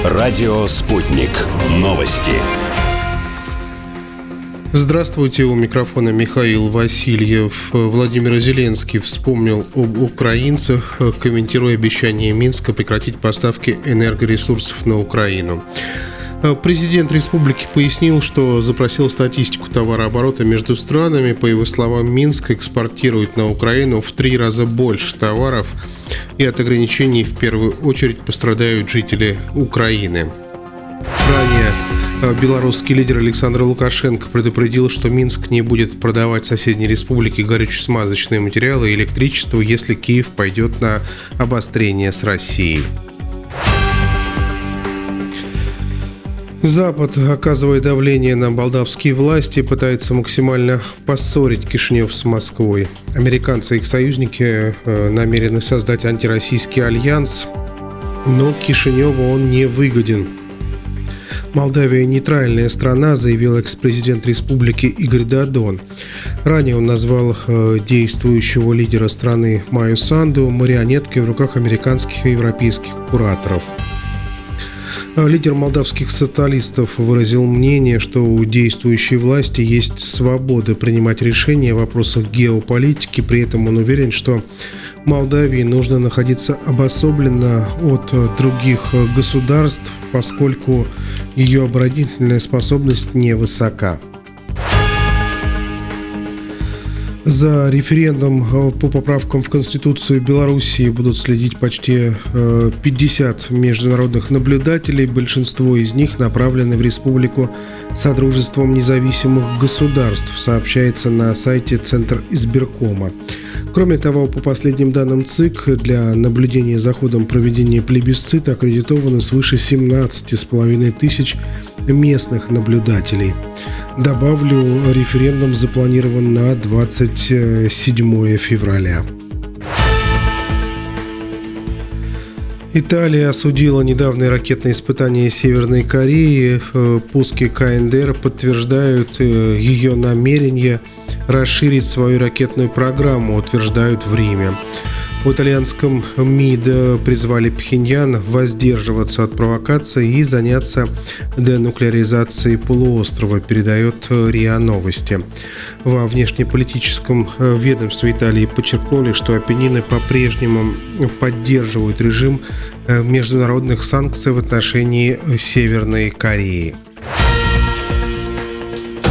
Радио «Спутник». Новости. Здравствуйте, у микрофона Михаил Васильев. Владимир Зеленский вспомнил об украинцах, комментируя обещание Минска прекратить поставки энергоресурсов на Украину. Президент республики пояснил, что запросил статистику товарооборота между странами. По его словам, Минск экспортирует на Украину в 3 раза больше товаров, и от ограничений в первую очередь пострадают жители Украины. Ранее белорусский лидер Александр Лукашенко предупредил, что Минск не будет продавать соседней республике горюче-смазочные материалы и электричество, если Киев пойдет на обострение с Россией. Запад, оказывая давление на молдавские власти, пытается максимально поссорить Кишинев с Москвой. Американцы и их союзники намерены создать антироссийский альянс, но Кишиневу он не выгоден. Молдавия – нейтральная страна, заявил экс-президент республики Игорь Додон. Ранее он назвал действующего лидера страны Майю Санду марионеткой в руках американских и европейских кураторов. Лидер молдавских социалистов выразил мнение, что у действующей власти есть свобода принимать решения в вопросах геополитики. При этом он уверен, что Молдавии нужно находиться обособленно от других государств, поскольку ее оборонительная способность невысока. За референдум по поправкам в Конституцию Белоруссии будут следить почти 50 международных наблюдателей. Большинство из них направлены в республику Содружеством независимых государств, сообщается на сайте Центр избиркома. Кроме того, по последним данным ЦИК, для наблюдения за ходом проведения плебисцита аккредитованы свыше 17,5 тысяч местных наблюдателей. Добавлю, референдум запланирован на 27 февраля. Италия осудила недавние ракетные испытания Северной Кореи. Пуски КНДР подтверждают ее намерение расширить свою ракетную программу, утверждают в Риме. В итальянском МИД призвали Пхеньян воздерживаться от провокаций и заняться денуклеаризацией полуострова, передает РИА Новости. Во внешнеполитическом ведомстве Италии подчеркнули, что Апеннины по-прежнему поддерживают режим международных санкций в отношении Северной Кореи.